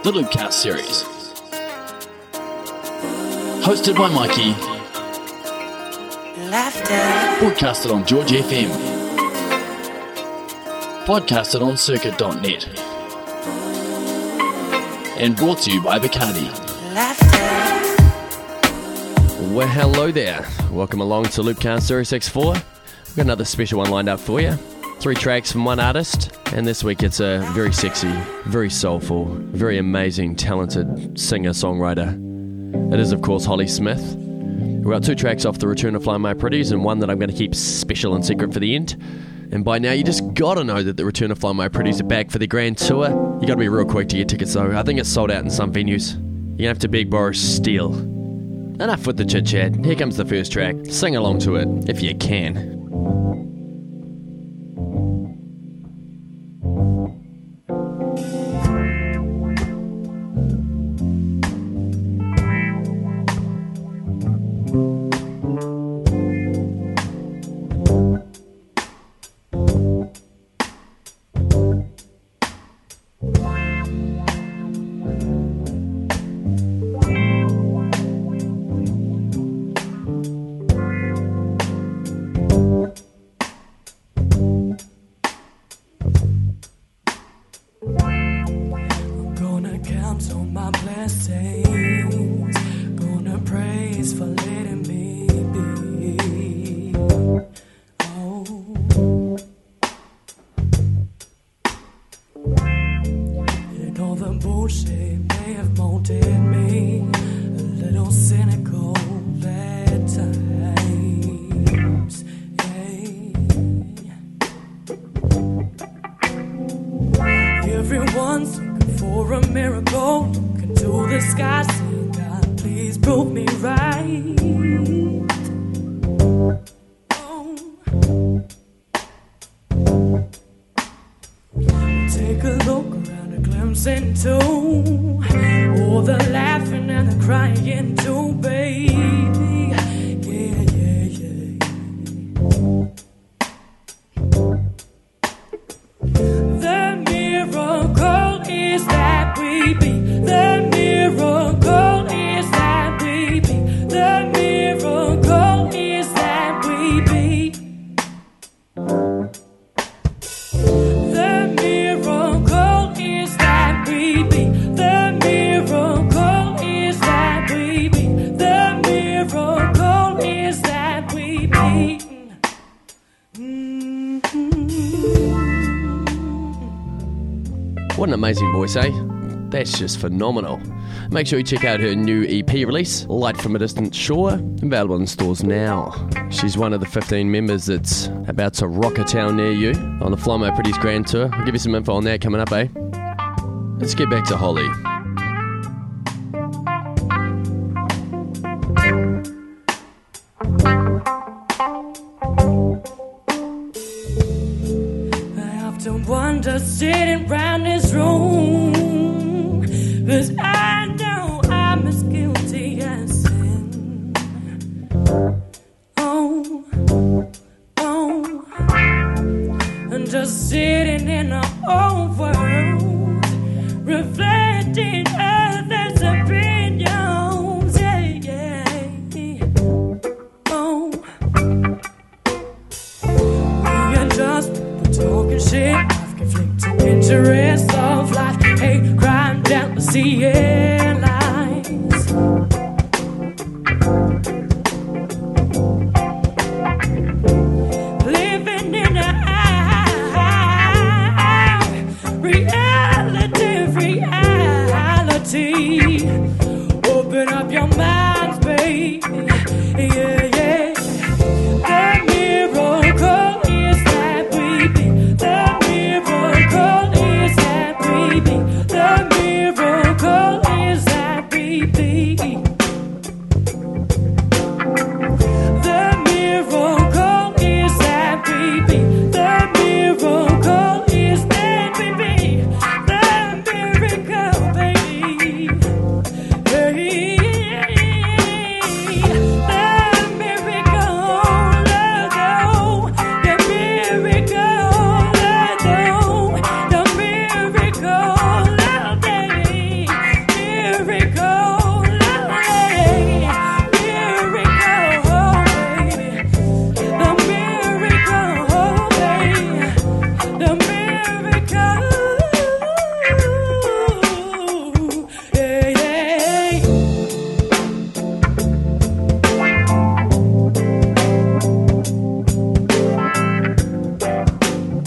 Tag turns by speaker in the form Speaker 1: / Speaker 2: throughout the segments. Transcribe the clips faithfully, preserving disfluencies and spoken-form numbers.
Speaker 1: the Loopcast series. Hosted by Mikey.
Speaker 2: Laughter.
Speaker 1: Broadcasted on George F M. Podcasted on circuit dot net. And brought to you by Bacardi.
Speaker 2: Laughter.
Speaker 3: Well, hello there. Welcome along to Loopcast Series sixty-four. We've got another special one lined up for you. Three tracks from one artist, and this week it's a very sexy, very soulful, very amazing, talented singer-songwriter. It is, of course, Holly Smith. We've got two tracks off the Return of Fly My Pretties, and one that I'm going to keep special and secret for the end. And by now, you just got to know that the Return of Fly My Pretties are back for their grand tour. You got to be real quick to get tickets, though. I think it's sold out in some venues. You're going to have to beg Boris Steele. Enough with the chit-chat. Here comes the first track. Sing along to it, if you can. What an amazing voice, eh? That's just phenomenal. Make sure you check out her new E P release, Light from a Distant Shore, available in stores now. She's one of the fifteen members that's about to rock a town near you on the Fly My Pretties Grand Tour. I'll give you some info on that coming up, eh? Let's get back to Holly.
Speaker 4: Just sitting round this room, 'cause I know I'm as guilty as sin. Oh, oh, and just sitting in our own world, reflecting others' opinions. Yeah, yeah. Oh, we are just people talking shit. Conflicting interests of life, hate, crime, jealousy, and lies. Living in a reality, reality. Open up your minds, baby. Yeah, yeah. The miracle is that we be. The miracle is that we be. The miracle is that we be. The miracle is that we be. The miracle is that we be.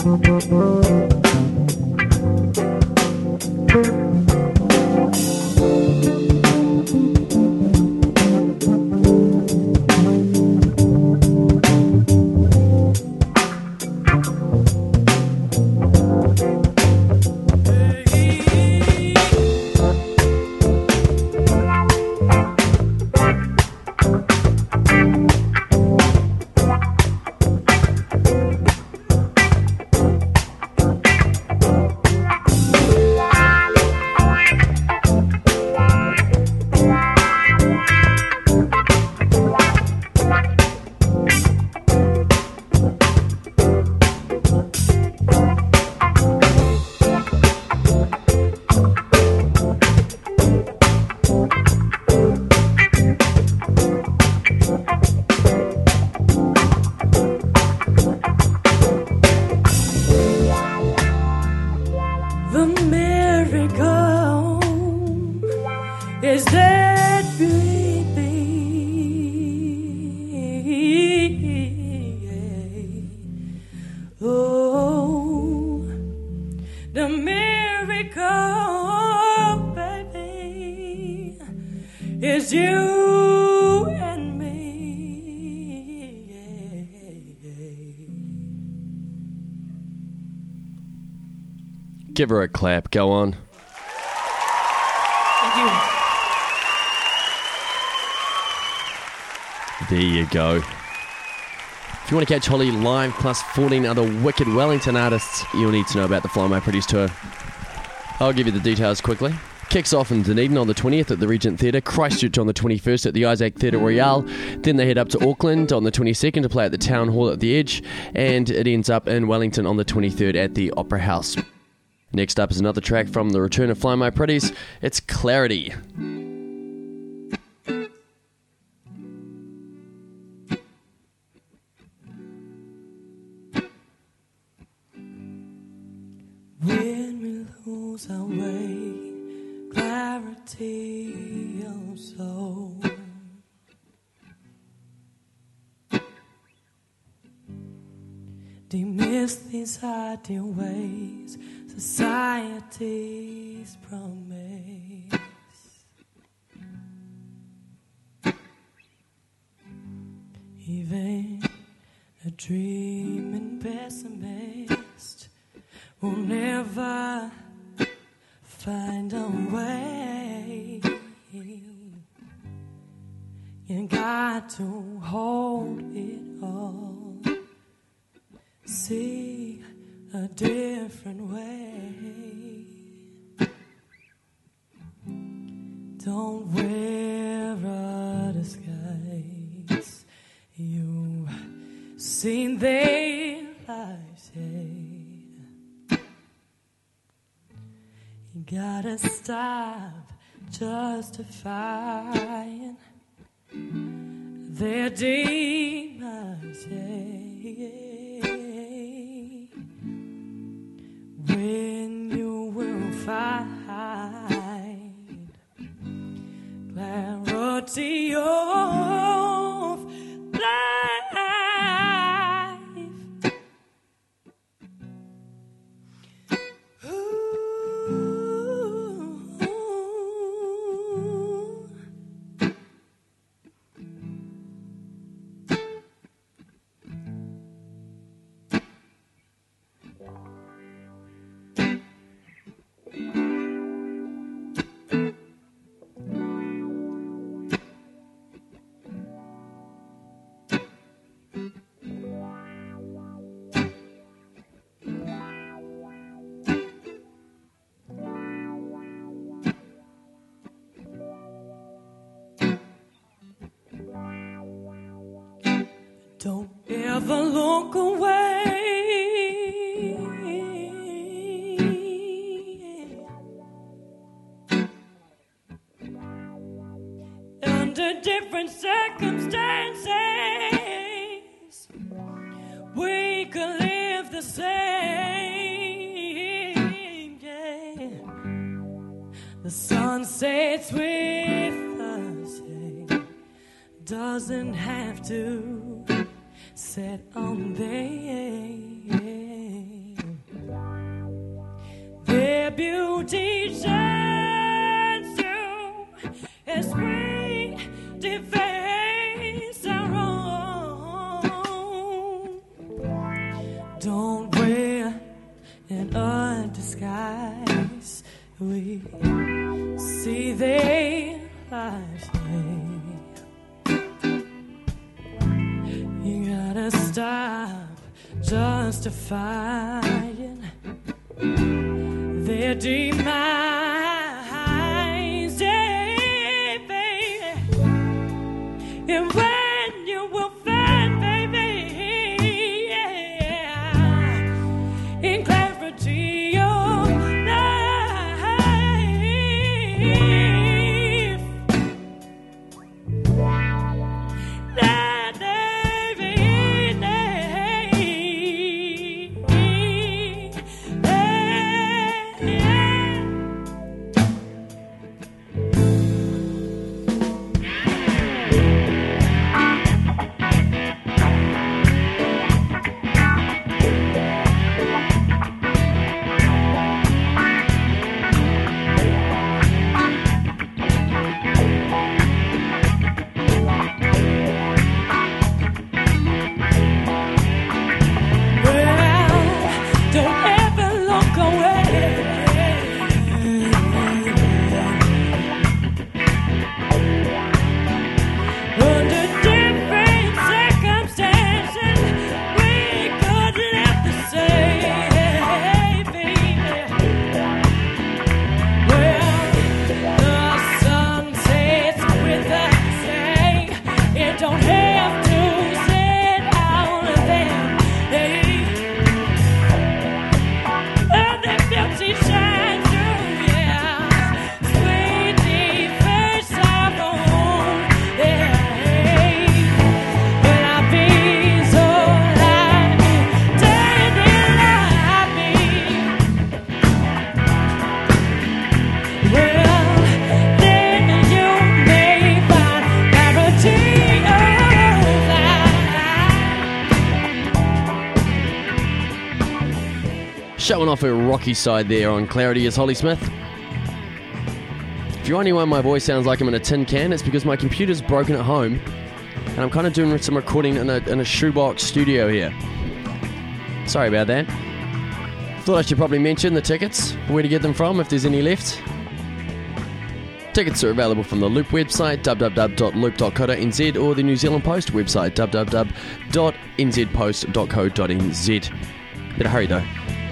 Speaker 3: Give her a clap. Go on.
Speaker 4: Thank you.
Speaker 3: There you go. If you want to catch Holly live plus fourteen other wicked Wellington artists, you'll need to know about the Fly My Pretties tour. I'll give you the details quickly. Kicks off in Dunedin on the twentieth at the Regent Theatre, Christchurch on the twenty-first at the Isaac Theatre Royale, then they head up to Auckland on the twenty-second to play at the Town Hall at the Edge, and it ends up in Wellington on the twenty-third at the Opera House. Next up is another track from the return of Fly My Pretties. It's Clarity.
Speaker 4: When we lose our way, clarity of soul. Dismiss these ideal ways society's promise. Even a dreaming pessimist will never find a way. You got to hold it all. See a different way. Don't wear a disguise. You've seen their lives, yeah. You gotta stop justifying their demons, yeah. When you will find clarity of life. Ooh. Don't ever look away. Under different circumstances, we could live the same, yeah. The sun sets with us, yeah. Doesn't have to set on there. beauty shines through as we deface our own. Don't wear an disguise. We see their lives day. You gotta stop justifying their demise, yeah, baby. And when you will find, baby, yeah, in clarity of life, that baby,
Speaker 3: Showing off her rocky side there on Clarity is Holly Smith. If you're wondering why my voice sounds like I'm in a tin can, it's because my computer's broken at home and I'm kind of doing some recording in a, in a shoebox studio here. Sorry about that. Thought I should probably mention the tickets, where to get them from if there's any left. Tickets are available from the Loop website, w w w dot loop dot co dot n z, or the New Zealand Post website, w w w dot n z post dot co dot n z. Better hurry though.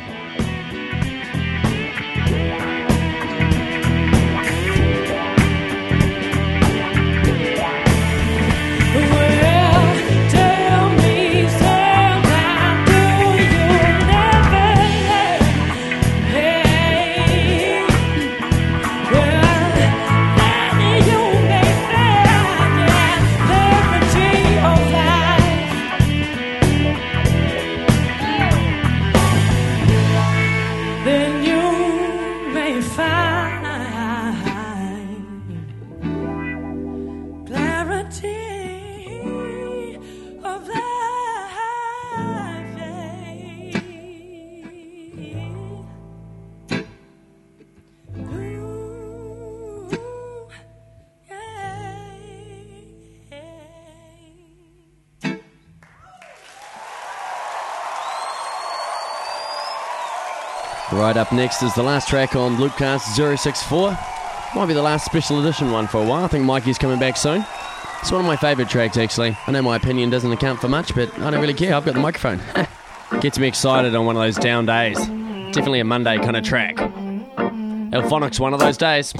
Speaker 3: Right up next is the last track on Loopcast zero six four. Might be the last special edition one for a while. I think Mikey's coming back soon. It's one of my favourite tracks, actually. I know my opinion doesn't account for much, but I don't really care. I've got the microphone. Gets me excited on one of those down days. Definitely a Monday kind of track. Elphonics, one of those days.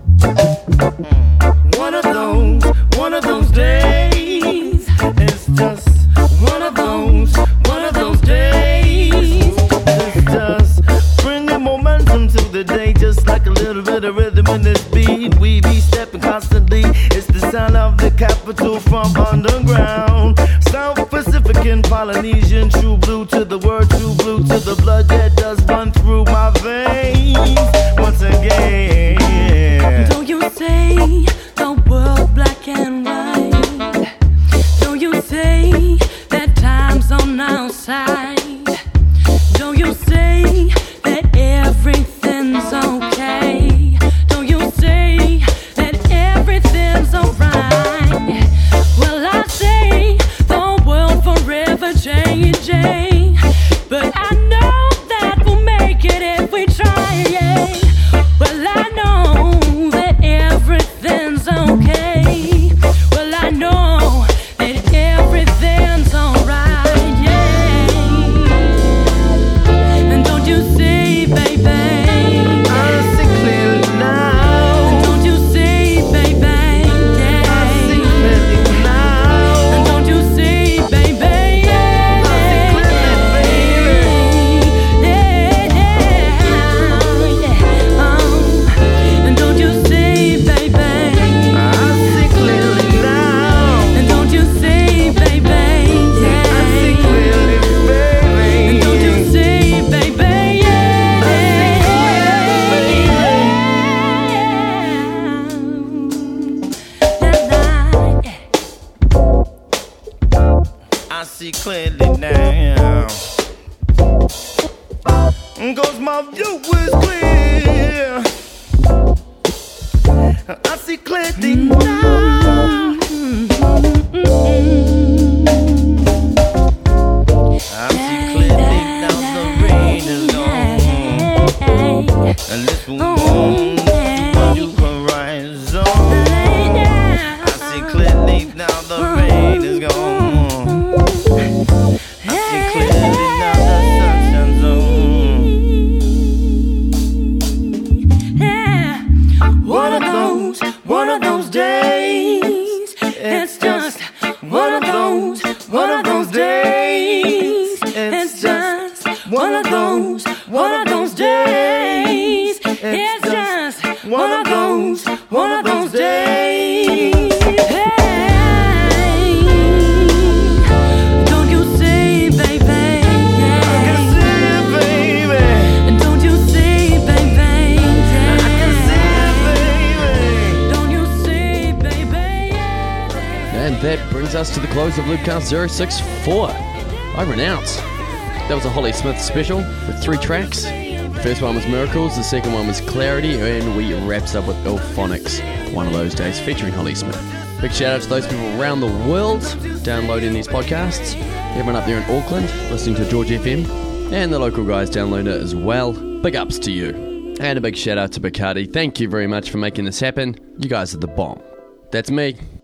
Speaker 5: One of those, one of those days. It's just one of those, one of those days. It's just bringing momentum to the day, just like a little bit of rhythm in this beat. We be stepping constantly. It's the sound of the capital from underground. South Pacific and Polynesian, true blue to the word, true blue to the blood that does run through my veins. Once again,
Speaker 4: Though you say the world black and white, though you say that time's on our side, though you say that everything's
Speaker 5: Cause my view is clear. I see clearly now. I see clearly now the rain is gone. And let's move on to a new horizon. I see clearly now the rain is gone. I see clearly now the sun shines on. One of those, one of those days. It's just one of those, one of those days. It's just one of those, one of those days. It's just one of those, one of those days. Hey, don't you see, baby? I can see it, baby. Don't you see, baby? I can see it, baby. Don't you see, baby?
Speaker 3: And that brings us to the close of Loopcast zero six four. Over and out. That was a Holly Smith special with three tracks. First one was Miracles, the second one was Clarity, and we wrapped up with Ilphonics, One of Those Days, featuring Holly Smith. Big shout out to those people around the world downloading these podcasts. Everyone up there in Auckland listening to George F M, and the local guys download it as well. Big ups to you. And a big shout out to Bacardi. Thank you very much for making this happen. You guys are the bomb. That's me.